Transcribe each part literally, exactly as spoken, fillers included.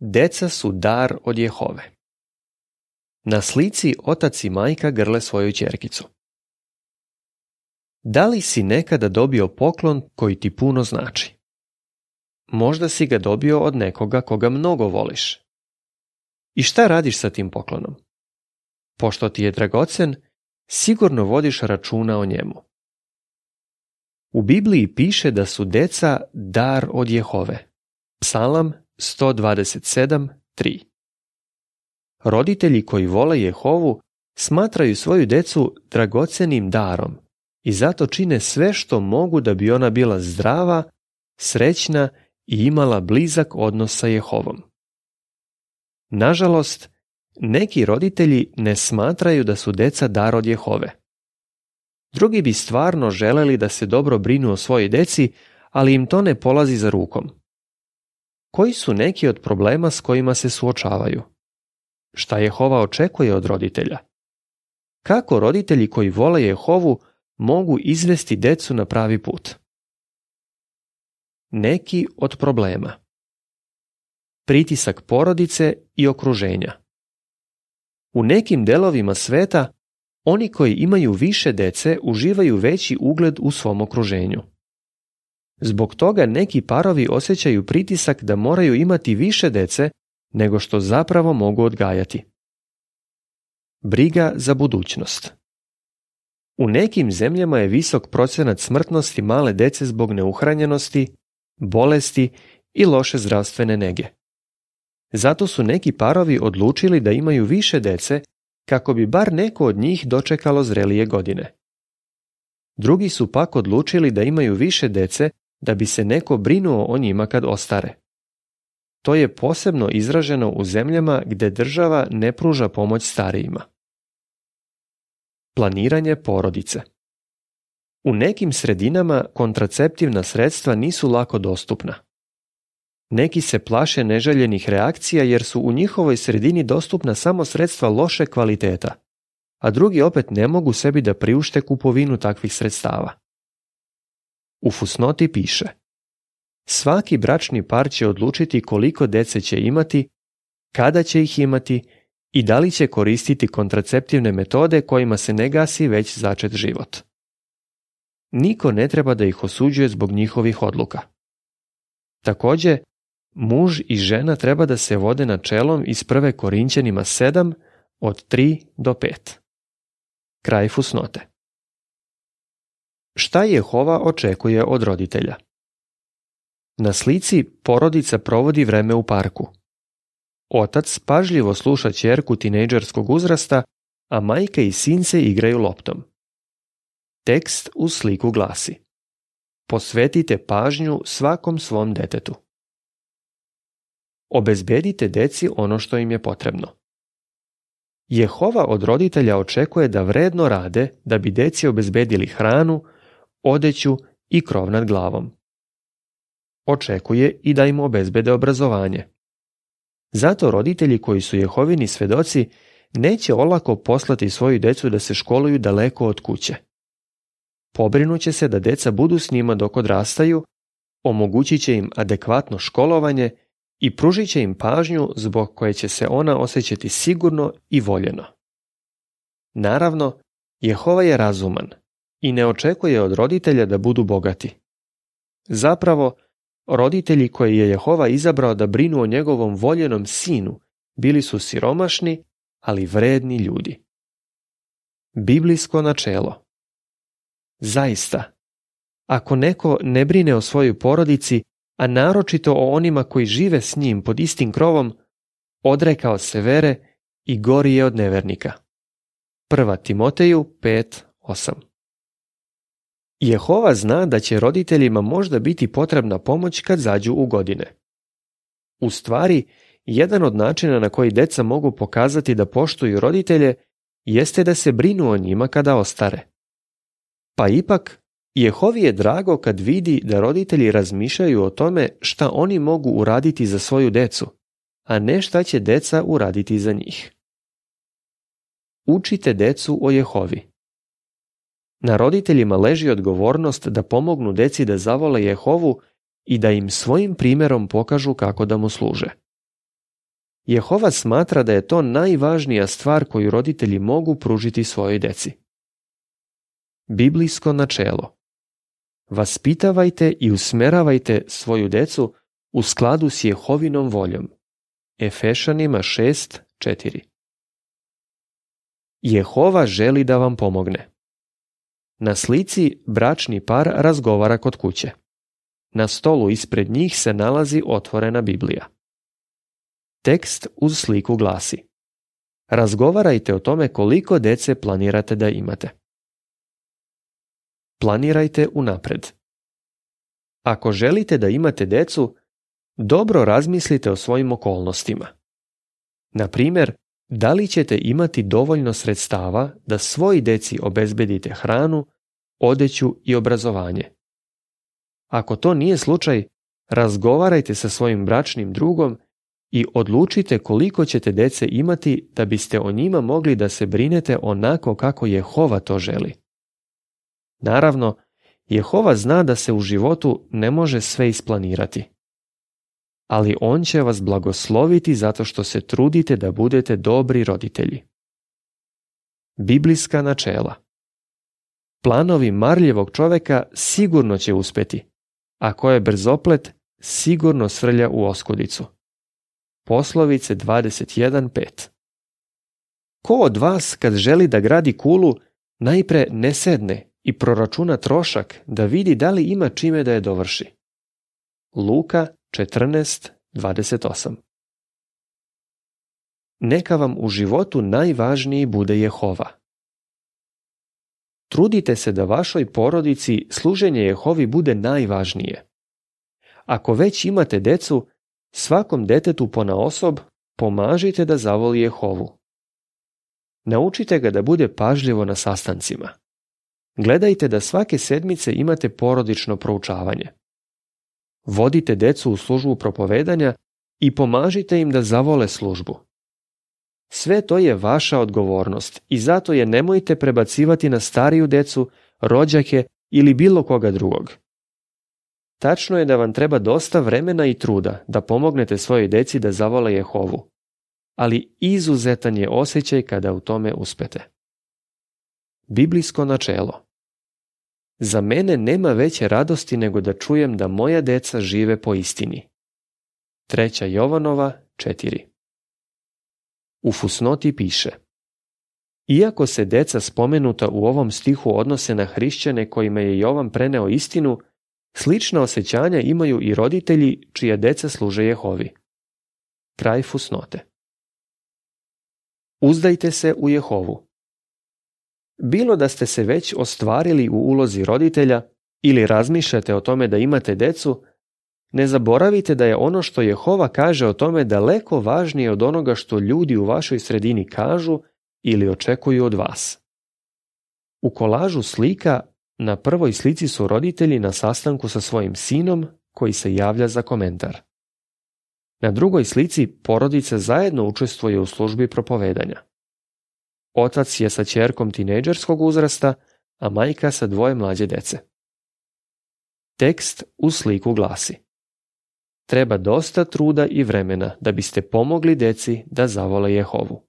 Deca su dar od Jehove. Na slici otac i majka grle svoju ćerkicu. Da li si nekada dobio poklon koji ti puno znači? Možda si ga dobio od nekoga koga mnogo voliš. I šta radiš sa tim poklonom? Pošto ti je dragocen, sigurno vodiš računa o njemu. U Bibliji piše da su deca dar od Jehove. Psalam sto dvadeset sedam, tri. Roditelji koji vole Jehovu smatraju svoju decu dragocenim darom i zato čine sve što mogu da bi ona bila zdrava, srećna i imala blizak odnos sa Jehovom. Nažalost, neki roditelji ne smatraju da su deca dar od Jehove. Drugi bi stvarno želeli da se dobro brinu o svojoj deci, ali im to ne polazi za rukom. Koji su neki od problema s kojima se suočavaju? Šta Jehova očekuje od roditelja? Kako roditelji koji vole Jehovu mogu izvesti decu na pravi put? Neki od problema. Pritisak porodice i okruženja. U nekim delovima sveta oni koji imaju više dece uživaju veći ugled u svom okruženju. Zbog toga neki parovi osjećaju pritisak da moraju imati više dece nego što zapravo mogu odgajati. Briga za budućnost. U nekim zemljama je visok procenat smrtnosti male dece zbog neuhranjenosti, bolesti i loše zdravstvene nege. Zato su neki parovi odlučili da imaju više dece kako bi bar neko od njih dočekalo zrelije godine. Drugi su pak odlučili da imaju više dece da bi se neko brinuo o njima kad ostare. To je posebno izraženo u zemljama gdje država ne pruža pomoć starijima. Planiranje porodice. U nekim sredinama kontraceptivna sredstva nisu lako dostupna. Neki se plaše neželjenih reakcija jer su u njihovoj sredini dostupna samo sredstva loše kvaliteta, a drugi opet ne mogu sebi da priušte kupovinu takvih sredstava. U fusnoti piše: svaki bračni par će odlučiti koliko dece će imati, kada će ih imati i da li će koristiti kontraceptivne metode kojima se ne gasi već začet život. Niko ne treba da ih osuđuje zbog njihovih odluka. Također, muž i žena treba da se vode načelom iz prve Korinćanima sedam od tri do pet. Kraj fusnote. Šta Jehova očekuje od roditelja? Na slici porodica provodi vreme u parku. Otac pažljivo sluša ćerku tinejdžerskog uzrasta, a majka i sin se igraju loptom. Tekst uz sliku glasi: posvetite pažnju svakom svom detetu. Obezbedite deci ono što im je potrebno. Jehova od roditelja očekuje da vredno rade da bi deci obezbedili hranu, odeću i krov nad glavom. Očekuje i da im obezbede obrazovanje. Zato roditelji koji su Jehovini svedoci neće olako poslati svoju decu da se školuju daleko od kuće. Pobrinuće se da deca budu s njima dok odrastaju, omogućit će im adekvatno školovanje i pružit će im pažnju zbog koje će se ona osjećati sigurno i voljeno. Naravno, Jehova je razuman i ne očekuje od roditelja da budu bogati. Zapravo, roditelji koje je Jehova izabrao da brinu o njegovom voljenom sinu bili su siromašni, ali vredni ljudi. Biblijsko načelo. Zaista, ako neko ne brine o svojoj porodici, a naročito o onima koji žive s njim pod istim krovom, odrekao se vere i gori je od nevernika. Prva Timoteju pet osam. Jehova zna da će roditeljima možda biti potrebna pomoć kad zađu u godine. U stvari, jedan od načina na koji deca mogu pokazati da poštuju roditelje jeste da se brinu o njima kada ostare. Pa ipak, Jehovi je drago kad vidi da roditelji razmišljaju o tome šta oni mogu uraditi za svoju decu, a ne šta će deca uraditi za njih. Učite decu o Jehovi. Na roditeljima leži odgovornost da pomognu deci da zavole Jehovu i da im svojim primjerom pokažu kako da mu služe. Jehova smatra da je to najvažnija stvar koju roditelji mogu pružiti svojoj deci. Biblijsko načelo. Vaspitavajte i usmeravajte svoju decu u skladu s Jehovinom voljom. Efešanima šest četiri. Jehova želi da vam pomogne. Na slici bračni par razgovara kod kuće. Na stolu ispred njih se nalazi otvorena Biblija. Tekst uz sliku glasi: razgovarajte o tome koliko dece planirate da imate. Planirajte unapred. Ako želite da imate decu, dobro razmislite o svojim okolnostima. Na primjer, da li ćete imati dovoljno sredstava da svoj deci obezbedite hranu, odeću i obrazovanje. Ako to nije slučaj, razgovarajte sa svojim bračnim drugom i odlučite koliko ćete dece imati da biste o njima mogli da se brinete onako kako Jehova to želi. Naravno, Jehova zna da se u životu ne može sve isplanirati. Ali on će vas blagosloviti zato što se trudite da budete dobri roditelji. Biblijska načela. Planovi marljivog čoveka sigurno će uspeti, a ko je brzoplet sigurno srlja u oskudicu. Poslovice dvadeset jedan pet. Ko od vas kad želi da gradi kulu, najpre ne sedne i proračuna trošak da vidi da li ima čime da je dovrši? Luka četrnaest dvadeset osam. Neka vam u životu najvažniji bude Jehova. Trudite se da vašoj porodici služenje Jehovi bude najvažnije. Ako već imate decu, svakom detetu ponaosob pomažite da zavoli Jehovu. Naučite ga da bude pažljivo na sastancima. Gledajte da svake sedmice imate porodično proučavanje. Vodite decu u službu propovedanja i pomažite im da zavole službu. Sve to je vaša odgovornost i zato je nemojte prebacivati na stariju decu, rođake ili bilo koga drugog. Tačno je da vam treba dosta vremena i truda da pomognete svojoj deci da zavole Jehovu, ali izuzetan je osjećaj kada u tome uspete. Biblijsko načelo. Za mene nema veće radosti nego da čujem da moja deca žive po istini. Treća Jovanova četiri. U fusnoti piše: iako se deca spomenuta u ovom stihu odnose na hrišćane kojima je Jovan preneo istinu, slična osjećanja imaju i roditelji čija deca služe Jehovi. Kraj fusnote. Uzdajte se u Jehovu. Bilo da ste se već ostvarili u ulozi roditelja ili razmišljate o tome da imate decu, ne zaboravite da je ono što Jehova kaže o tome daleko važnije od onoga što ljudi u vašoj sredini kažu ili očekuju od vas. U kolažu slika na prvoj slici su roditelji na sastanku sa svojim sinom koji se javlja za komentar. Na drugoj slici porodica zajedno učestvuje u službi propovedanja. Otac je sa ćerkom tinejdžerskog uzrasta, a majka sa dvoje mlađe dece. Tekst u sliku glasi: treba dosta truda i vremena da biste pomogli deci da zavole Jehovu.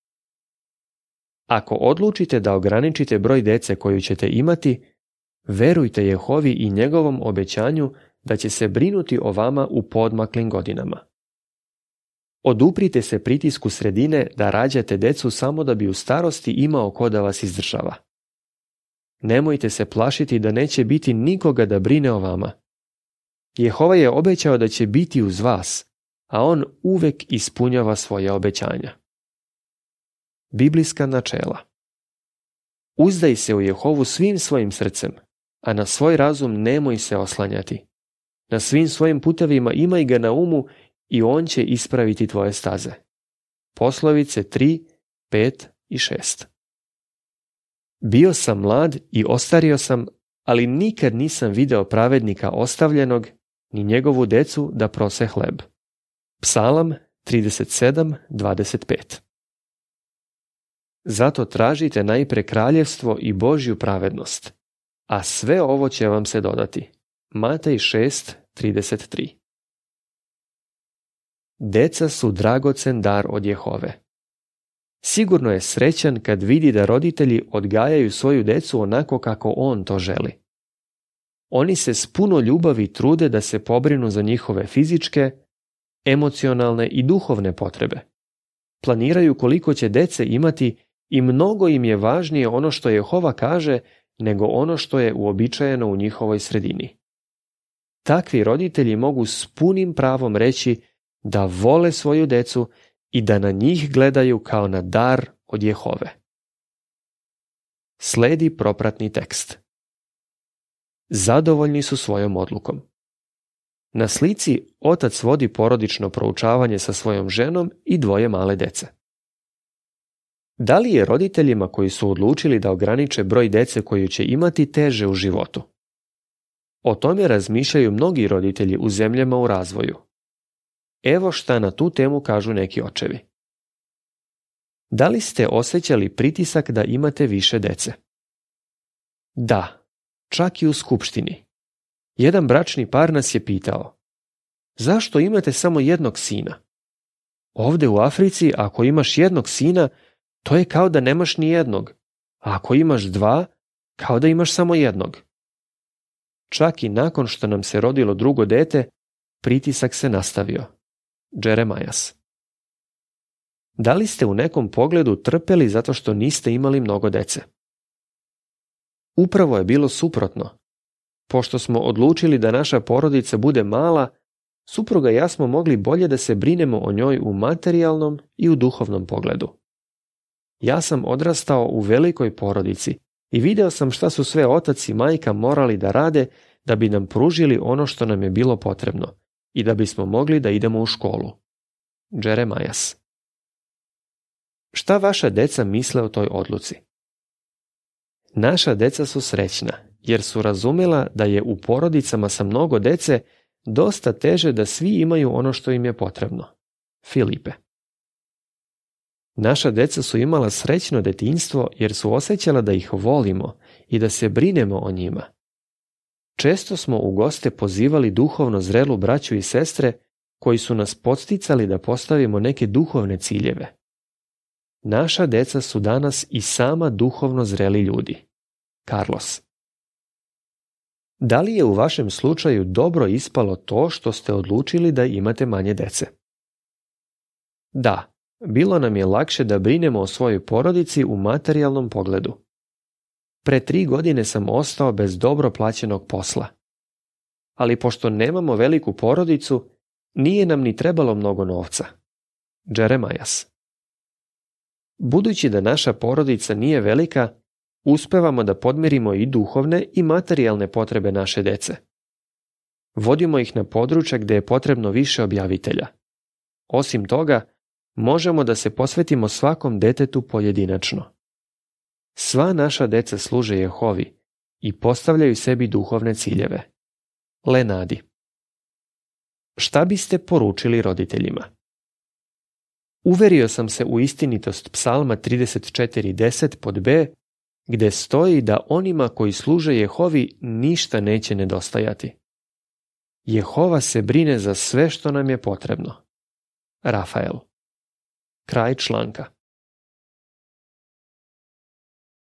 Ako odlučite da ograničite broj dece koju ćete imati, verujte Jehovi i njegovom obećanju da će se brinuti o vama u poodmaklim godinama. Oduprite se pritisku sredine da rađate decu samo da bi u starosti imao ko da vas izdržava. Nemojte se plašiti da neće biti nikoga da brine o vama. Jehova je obećao da će biti uz vas, a on uvek ispunjava svoje obećanja. Biblijska načela. Uzdaj se u Jehovu svim svojim srcem, a na svoj razum nemoj se oslanjati. Na svim svojim putevima imaj ga na umu i on će ispraviti tvoje staze. Poslovice tri, pet i šest. Bio sam mlad i ostario sam, ali nikad nisam video pravednika ostavljenog, ni njegovu decu da prose hleb. Psalam trideset sedam dvadeset pet. Zato tražite najpre kraljevstvo i Božju pravednost, a sve ovo će vam se dodati. Matej šest trideset tri. Deca su dragocen dar od Jehove. Sigurno je srećan kad vidi da roditelji odgajaju svoju decu onako kako on to želi. Oni se s puno ljubavi trude da se pobrinu za njihove fizičke, emocionalne i duhovne potrebe. Planiraju koliko će dece imati i mnogo im je važnije ono što Jehova kaže nego ono što je uobičajeno u njihovoj sredini. Takvi roditelji mogu s punim pravom reći da vole svoju decu i da na njih gledaju kao na dar od Jehove. Sledi propratni tekst. Zadovoljni su svojom odlukom. Na slici otac vodi porodično proučavanje sa svojom ženom i dvoje male dece. Da li je roditeljima koji su odlučili da ograniče broj dece koju će imati teže u životu? O tome razmišljaju mnogi roditelji u zemljama u razvoju. Evo šta na tu temu kažu neki očevi. Da li ste osjećali pritisak da imate više dece? Da, čak i u skupštini. Jedan bračni par nas je pitao: zašto imate samo jednog sina? Ovde u Africi ako imaš jednog sina, to je kao da nemaš ni jednog, a ako imaš dva, kao da imaš samo jednog. Čak i nakon što nam se rodilo drugo dete, pritisak se nastavio. Džeremajas. Da li ste u nekom pogledu trpeli zato što niste imali mnogo dece? Upravo je bilo suprotno. Pošto smo odlučili da naša porodica bude mala, supruga i ja smo mogli bolje da se brinemo o njoj u materijalnom i u duhovnom pogledu. Ja sam odrastao u velikoj porodici i video sam šta su sve otac i majka morali da rade da bi nam pružili ono što nam je bilo potrebno i da bismo mogli da idemo u školu. Džeremajas. Šta vaša deca misle o toj odluci? Naša deca su srećna, jer su razumela da je u porodicama sa mnogo dece dosta teže da svi imaju ono što im je potrebno. Filipe. Naša deca su imala srećno detinjstvo jer su osjećala da ih volimo i da se brinemo o njima. Često smo u goste pozivali duhovno zrelu braću i sestre koji su nas podsticali da postavimo neke duhovne ciljeve. Naša deca su danas i sama duhovno zreli ljudi. Carlos. Da li je u vašem slučaju dobro ispalo to što ste odlučili da imate manje dece? Da, bilo nam je lakše da brinemo o svojoj porodici u materijalnom pogledu. Pre tri godine sam ostao bez dobro plaćenog posla. Ali pošto nemamo veliku porodicu, nije nam ni trebalo mnogo novca. Džeremajas. Budući da naša porodica nije velika, uspevamo da podmirimo i duhovne i materijalne potrebe naše dece. Vodimo ih na područja gde je potrebno više objavitelja. Osim toga, možemo da se posvetimo svakom detetu pojedinačno. Sva naša deca služe Jehovi i postavljaju sebi duhovne ciljeve. Lenadi. Šta biste poručili roditeljima? Uverio sam se u istinitost Psalma trideset četiri deset pod B, gde stoji da onima koji služe Jehovi ništa neće nedostajati. Jehova se brine za sve što nam je potrebno. Rafael. Kraj članka.